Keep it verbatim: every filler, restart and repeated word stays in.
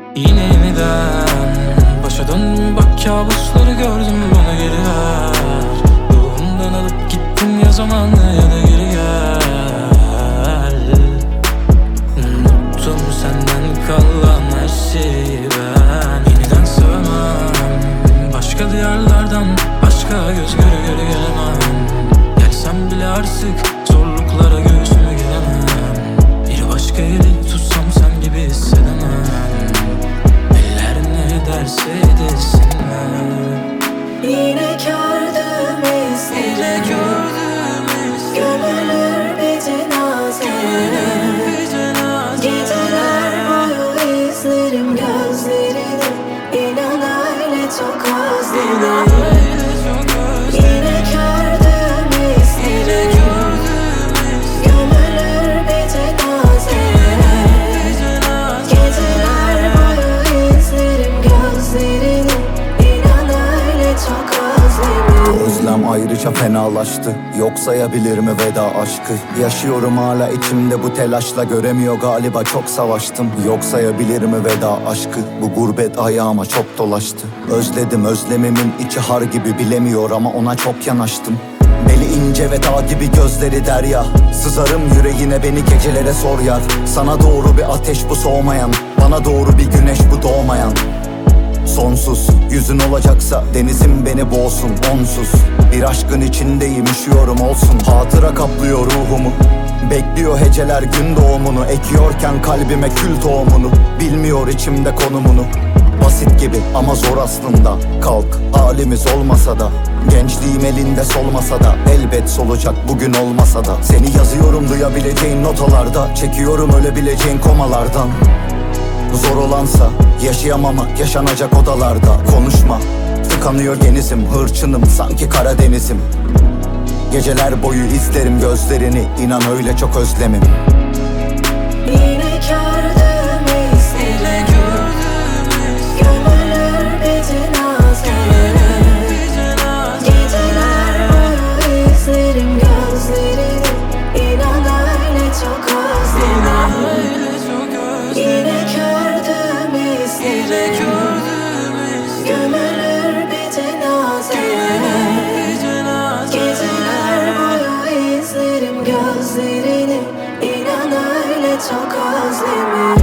Yine yeniden başa döndüm, bak kabusları gördüm, bana geri ver. Ruhumdan alıp gittin ya zamanı, ya da geri gel. Unuttum senden kalan her şeyi ben. Yeniden sevemem, başka diyarlardan başka göz göre göre gelemem. Gelsem bile artık zorluklara göğsümü gelemem. Bir başka eli tutsam sen gibi hissedemem. Eller ne derse desinler. Yine gördüm izleri, gömülür bir cenaze. Geceler boyu izlerim gözlerini, İnan öyle çok özledim. Yine gördüm izleri, gömülür bir cenaze. Geceler boyu izlerim gözlerini, İnan öyle çok özledim. Özlem ayrıca fenalaştı. Yok sayabilir mi veda aşkı? Yaşıyorum hala içimde bu telaşla, göremiyor galiba çok savaştım. Yok sayabilir mi veda aşkı? Bu gurbet ayağıma çok dolaştı. Özledim özlemimin içi har gibi, bilemiyor ama ona çok yanaştım. Beli ince ve dağ gibi, gözleri derya. Sızarım yüreğine, beni gecelere sor yar. Sana doğru bir ateş bu soğumayan, bana doğru bir güneş bu doğmayan. Sonsuz yüzün olacaksa denizim beni boğsun onsuz. Bir aşkın içindeyim, üşüyorum olsun. Hatıra kaplıyor ruhumu, bekliyor heceler gün doğumunu. Ekiyorken kalbime kül tohumunu, bilmiyor içimde konumunu. Basit gibi ama zor aslında. Kalk halimiz olmasa da, gençliğim elinde solmasa da, elbet solacak bugün olmasa da. Seni yazıyorum duyabileceğin notalarda, çekiyorum ölebileceğin komalardan. Zor olansa yaşayamamak, yaşanacak odalarda. Konuşma, tıkanıyor genizim, hırçınım sanki Karadeniz'im. Geceler boyu izlerim gözlerini, inan öyle çok özlemim. Yine gördüm izleri, gömülür bir cenaze. Geceler boyu izlerim gözlerini, İnan öyle çok özledim. Yine gördüm izleri, gömülür bir cenaze. Geceler boyu izlerim gözlerini, İnan öyle çok özledim.